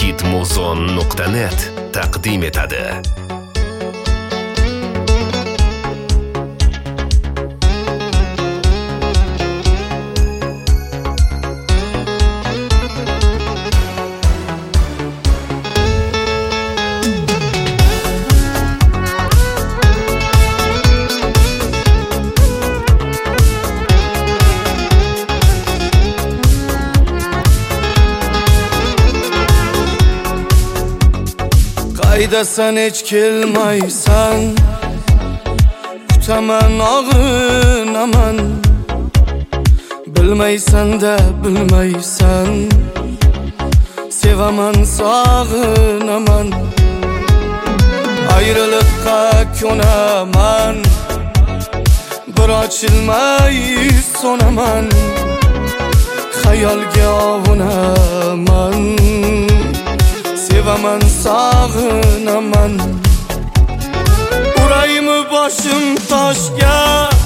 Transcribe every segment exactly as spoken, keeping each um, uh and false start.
hitmuzon nuqta net taqdim etadi. Qaydasan hech kelmaysan, kutaman og'rinaman. Bilmaysan da bilmaysan, sevaman sog'inaman. Ayriliqqa ko'naman, bir ochilmay so'naman. Xayolga ovunaman, sevaman sog'inaman. Uraymi boshim toshga,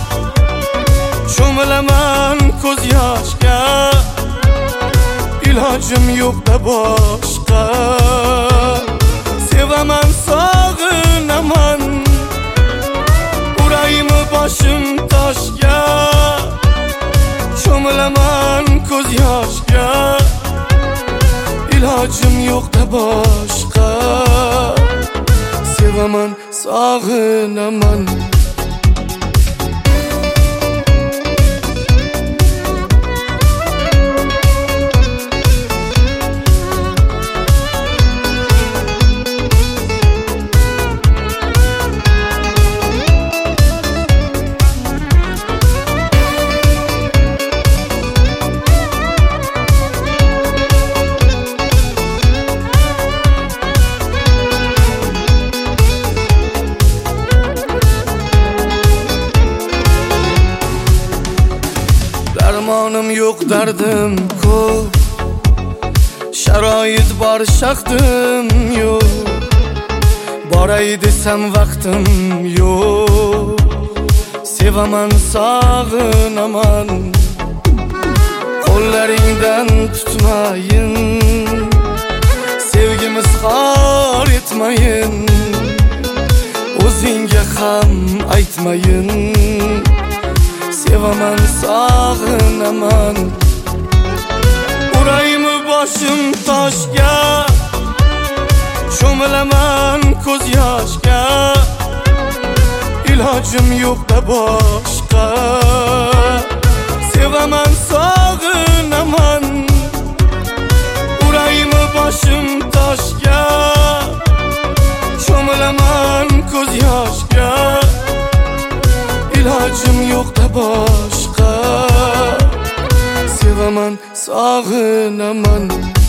cho'milaman ko'z yoshga. Ilojim yo'q-da boshqa, sevaman sog'inaman. Uraymi boshim toshga, cho'milaman ko'z yoshga. Ilojim yo'q-da boshqa, sevaman sog'inaman. Darmonim yo'q, dardim ko'p, sharoit bor, shaxtim yo'q. Boray desam vaqtim yo'q, sevaman sog'inaman. Qo'llaringdan tutmayin, sevgimiz xor etmayin. O'zingga ham aytmayin, sevaman sog'inaman. Uraymi boshim toshga, cho'milaman ko'z yoshga. Ilojim yo'q-da boshqa, sevaman sog'inaman. Uraymi boshim toshga, cho'milaman ko'z yoshga. Ilojim yo'q-da boshqa, sevaman sog'inaman.